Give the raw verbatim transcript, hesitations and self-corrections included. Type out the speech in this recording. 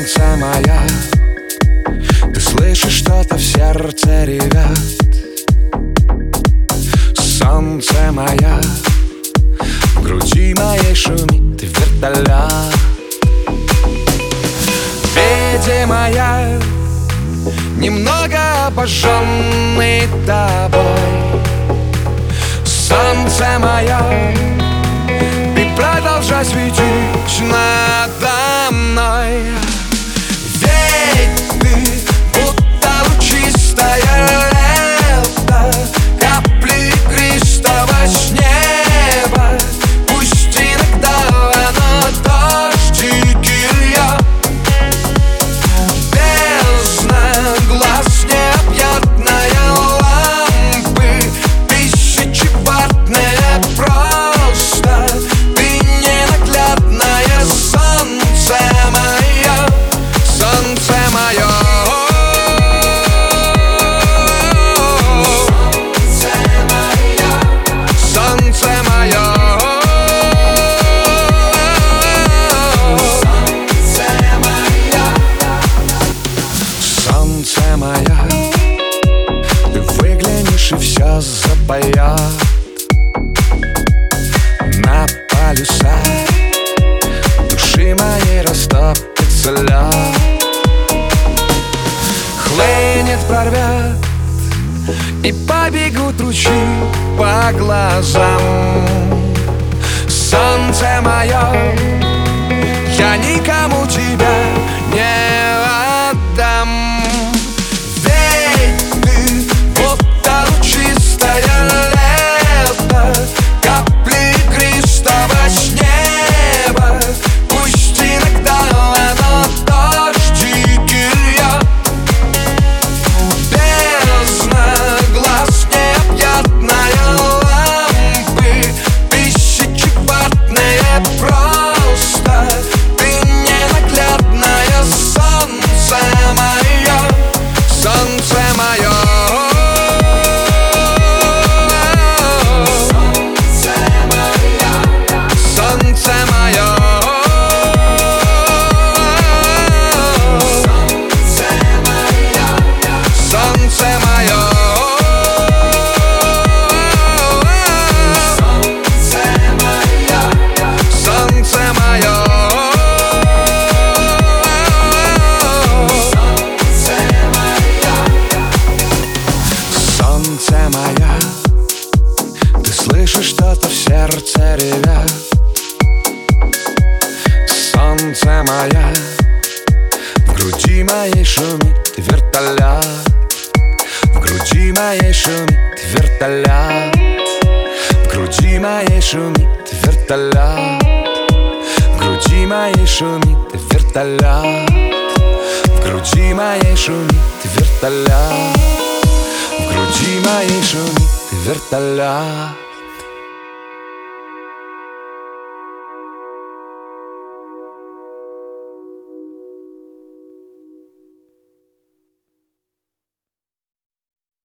Солнце моя, ты слышишь, что-то в сердце ревет. Солнце моя, в груди моей шумит вертолет. Видимо, я немного обожженный тобой. Солнце мое, ты продолжай светить надо мной. Ведь ты будто лучистое лето, капли игристого с неба. Пусть иногда оно дождики льет. Бездна глаз необъятная лампы, тысячеваттная просто. Ты ненаглядное солнце мое, солнце мое. Солнце мое, солнце моя, ты выглянешь и все запоет. На полюса души моей растопится лед. Хлынет, прорвет и побегут ручьи по глазам. Солнце мое, я никому тебя не отдам. Ведь ты будто лучистое лето, капли игристого с неба. Пусть иногда оно дождики льет. Бездна глаз необъятная лампы, тысячеваттная просто. Ты ненаглядное солнце мое, солнце мое. Солнце мое, солнце мое, солнце мое, солнце моя, ты слышишь, что-то в сердце ревет. Солнце моя, в груди моей шумит вертолет. В груди моей шумит вертолет. В груди моей шумит вертолет. В груди моей шумит вертолет. В груди моей шумит вертолет. В груди моей шумит вертолет.